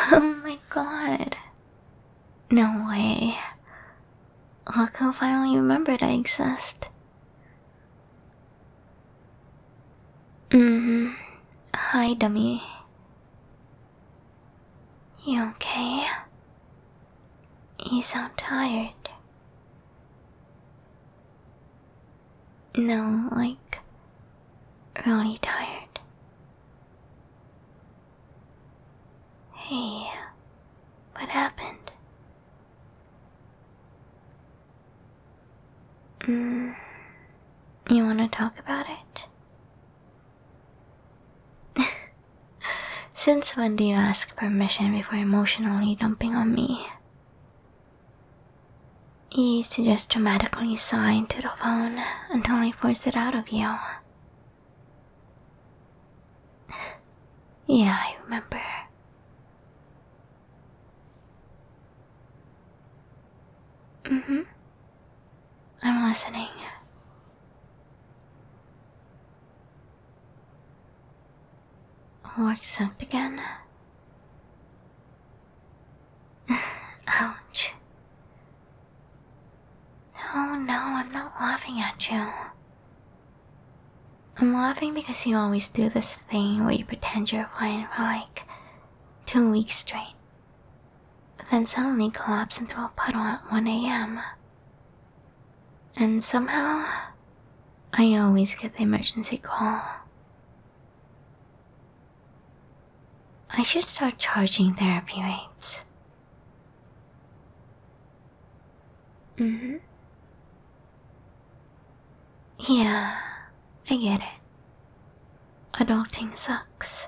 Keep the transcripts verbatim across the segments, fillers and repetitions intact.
Oh my god. No way. Look who finally remembered I exist. Mm-hmm. Hi, dummy. You okay? You sound tired. No, like, really tired. Hey, what happened? Mm, you wanna talk about it? Since when do you ask permission before emotionally dumping on me? You used to just dramatically sigh into the phone until I forced it out of you. Yeah, I remember. Mm-hmm. I'm listening. Work sucked again. Ouch. Oh no, I'm not laughing at you. I'm laughing because you always do this thing where you pretend you're fine for like two weeks straight, then suddenly collapse into a puddle at one a m. And somehow, I always get the emergency call. I should start charging therapy rates. Mm-hmm. Yeah, I get it. Adulting sucks.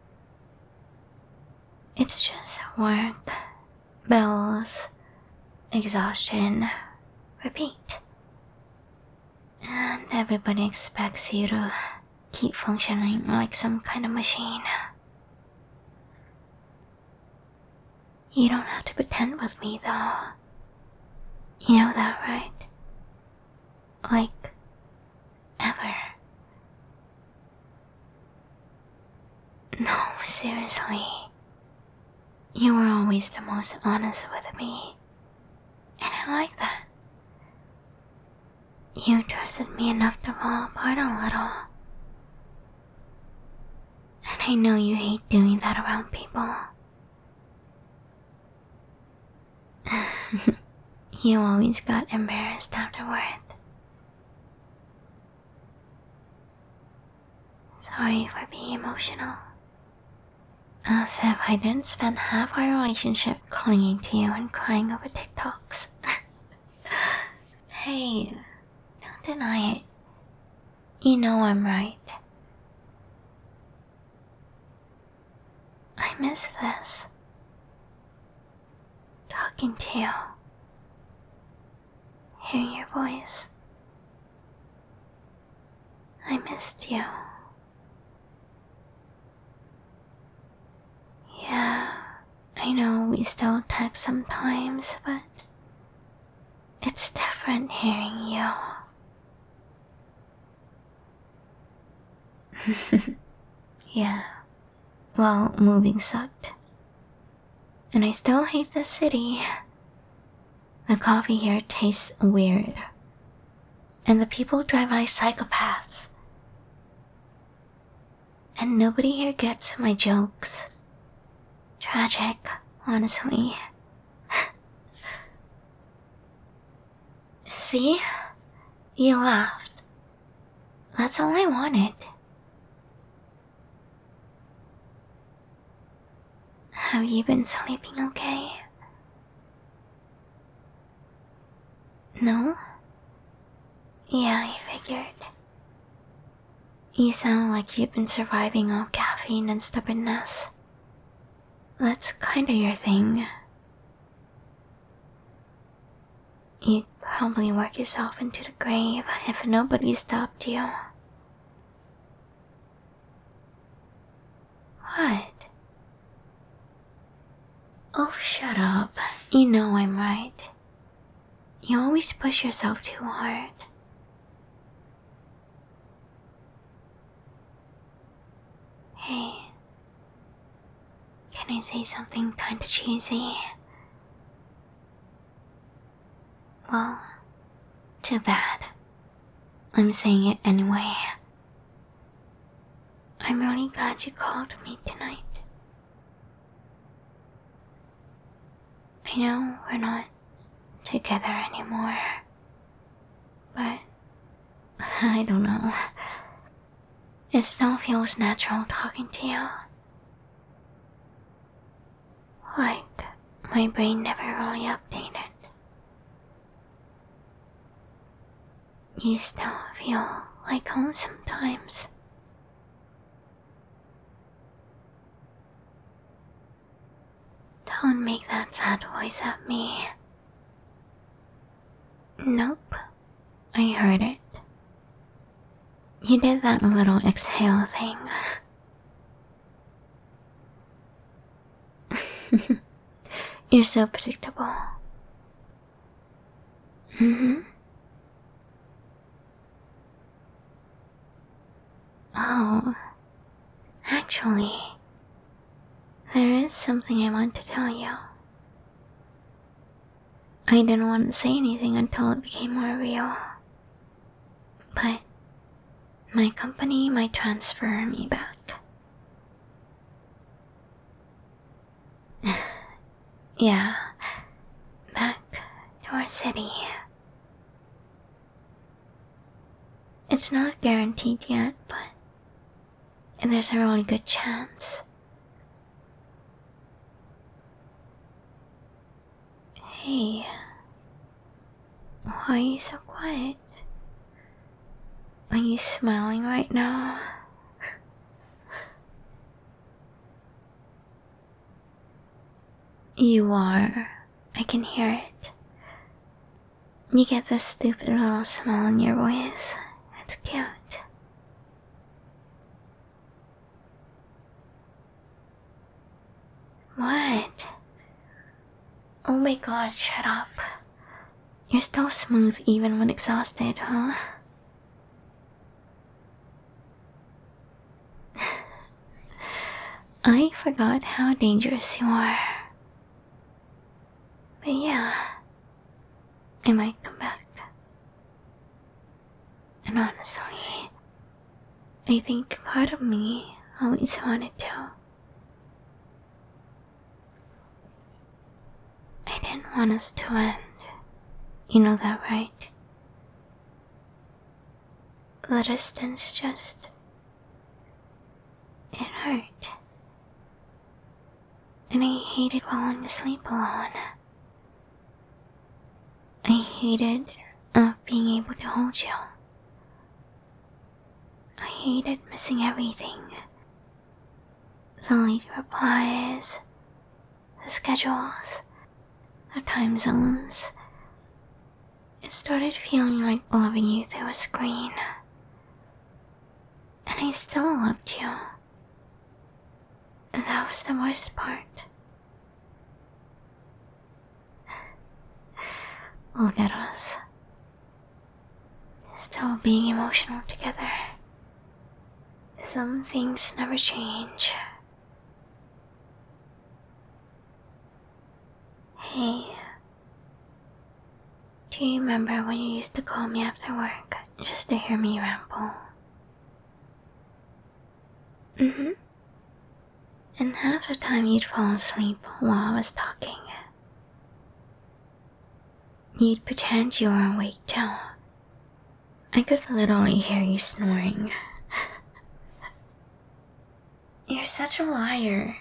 It's just work, bills, exhaustion, repeat. And everybody expects you to keep functioning like some kind of machine. You don't have to pretend with me though. You know that, right? Like, ever. No, seriously. You were always the most honest with me. And I like that. You trusted me enough to fall apart a little. And I know you hate doing that around people. You always got embarrassed afterward. Sorry for being emotional. As if I didn't spend half our relationship clinging to you and crying over TikToks. Hey, don't deny it. You know I'm right. I miss this. Talking to you. Hearing your voice. I missed you. Yeah, I know we still text sometimes, but it's different hearing you. Yeah, well, moving sucked. And I still hate the city. The coffee here tastes weird. And the people drive like psychopaths. And nobody here gets my jokes. Tragic, honestly. See? You laughed. That's all I wanted. Have you been sleeping okay? No? Yeah, I figured. You sound like you've been surviving on caffeine and stubbornness. That's kinda your thing. You'd probably work yourself into the grave if nobody stopped you. What? Oh, shut up. You know I'm right. You always push yourself too hard. Hey, can can I say something kinda cheesy? Well, too bad. I'm saying it anyway. I'm really glad you called me tonight. I know we're not together anymore, but I don't know. It still feels natural talking to you. Like my brain never really updated. You still feel like home sometimes. Don't make that sad voice at me. Nope, I heard it. You did that little exhale thing. You're so predictable. Mm-hmm. Oh, actually, there is something I want to tell you. I didn't want to say anything until it became more real. But my company might transfer me back. Yeah, back to our city. It's not guaranteed yet, but there's a really good chance. Hey, why are you so quiet? Are you smiling right now? You are. I can hear it. You get this stupid little smile in your voice. It's cute. What? Oh my god, shut up. You're still smooth even when exhausted, huh? I forgot how dangerous you are. But yeah, I might come back. And honestly, I think part of me always wanted to. I didn't want us to end. You know that, right? The distance just... it hurt. And I hated falling asleep alone. I hated not being able to hold you. I hated missing everything. The late replies, the schedules, the time zones. It started feeling like loving you through a screen. And I still loved you. And that was the worst part. Look at us. Still being emotional together. Some things never change. Hey, do you remember when you used to call me after work just to hear me ramble? Mm-hmm. And half the time you'd fall asleep while I was talking. You'd pretend you were awake too. I could literally hear you snoring. You're such a liar.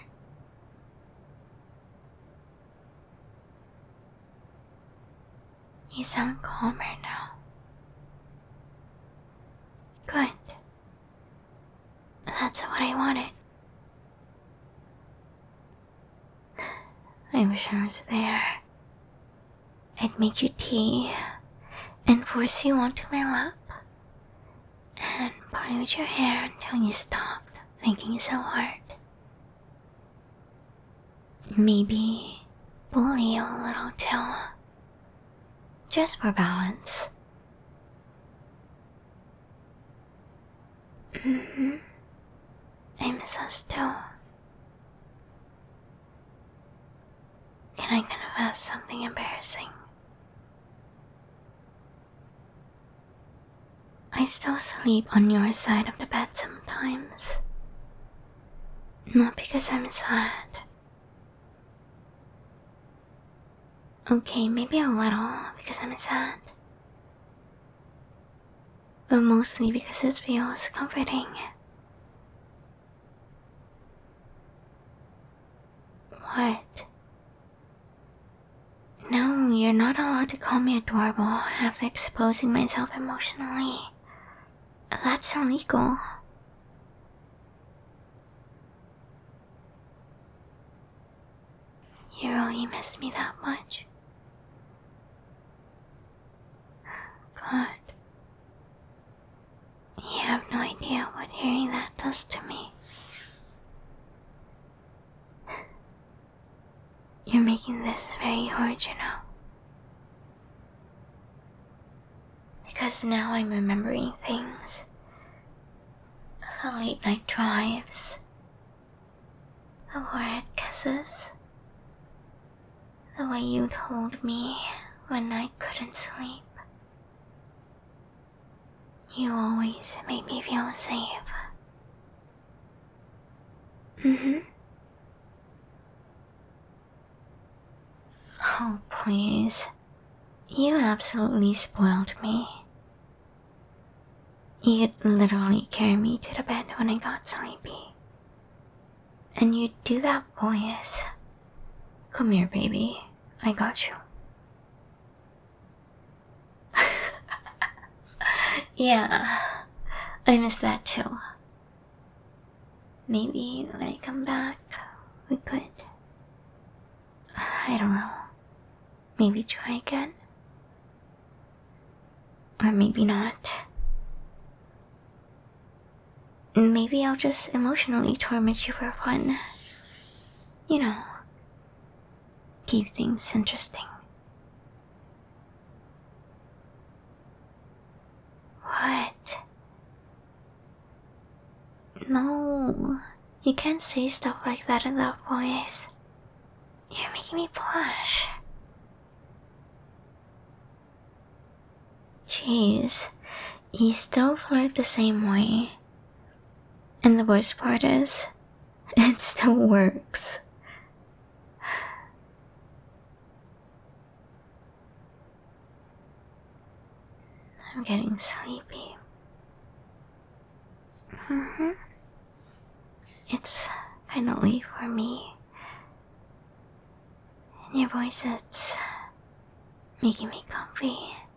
You sound calmer now. Good. That's what I wanted. I wish I was there. I'd make you tea and force you onto my lap and play with your hair until you stopped thinking so hard. Maybe bully you a little too. Just for balance. Mm-hmm. I miss us too. can I confess something embarrassing? I still sleep on your side of the bed sometimes. Not because I'm sad. Okay, maybe a little because I'm sad. But mostly because it feels comforting. What? No, you're not allowed to call me adorable after exposing myself emotionally. That's illegal. You really missed me that much? God. You have no idea what hearing that does to me. You're making this very hard, you know. Because now I'm remembering things. The late night drives. The warhead kisses. The way you told me when I couldn't sleep. You always made me feel safe. Mm-hmm. Oh, please. You absolutely spoiled me. You'd literally carry me to the bed when I got sleepy. And you'd do that voice. Come here, baby. I got you. Yeah, I miss that too. Maybe when I come back, we could. I don't know. Maybe try again. Or maybe not. Maybe I'll just emotionally torment you for fun. You know, keep things interesting. What? No, you can't say stuff like that in that voice. You're making me blush. Jeez, you still flirt the same way. And the worst part is, it still works. I'm getting sleepy. Mm-hmm. It's kinda late for me. And your voice is making me comfy.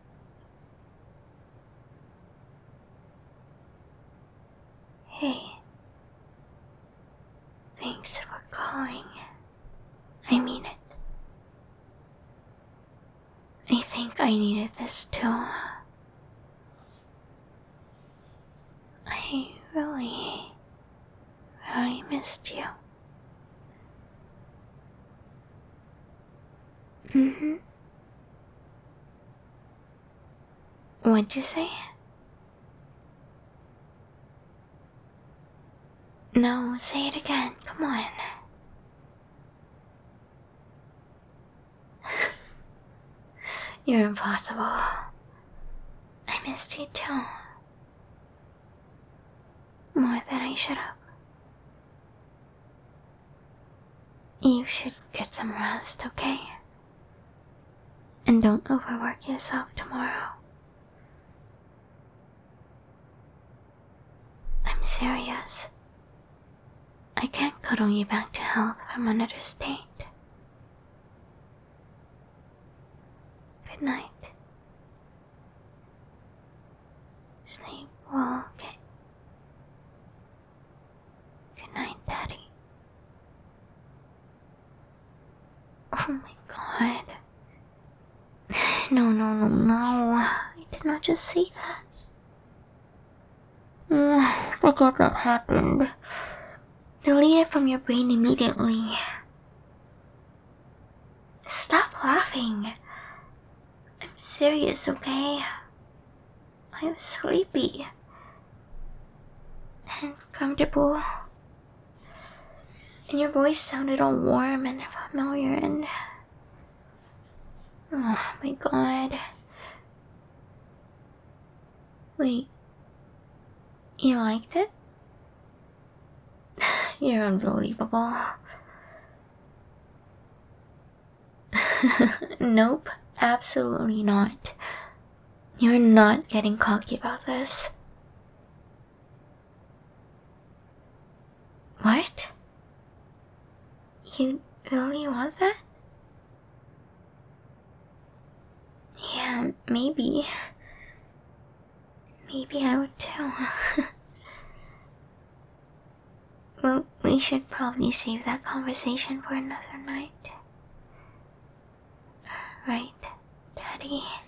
Hey. Thanks for calling. I mean it. I think I needed this too. I really, really missed you. Mm-hmm. What'd you say? No, say it again, come on. You're impossible. I missed you too. More than I should have. You should get some rest, okay? And don't overwork yourself tomorrow. I'm serious. I can't cuddle you back to health from another state. Good night. Sleep well, okay? Good night, Daddy. Oh my god. No, no, no, no. I did not just say that. Mm, forget that happened. Delete it from your brain immediately. Stop laughing. I'm serious, okay? I'm sleepy. And comfortable. And your voice sounded all warm and familiar and Oh my god. Wait, you liked it? You're unbelievable. Nope, absolutely not. You're not getting cocky about this. What? You really want that? Yeah, maybe. Maybe I would too. Well, we should probably save that conversation for another night. Right, Daddy?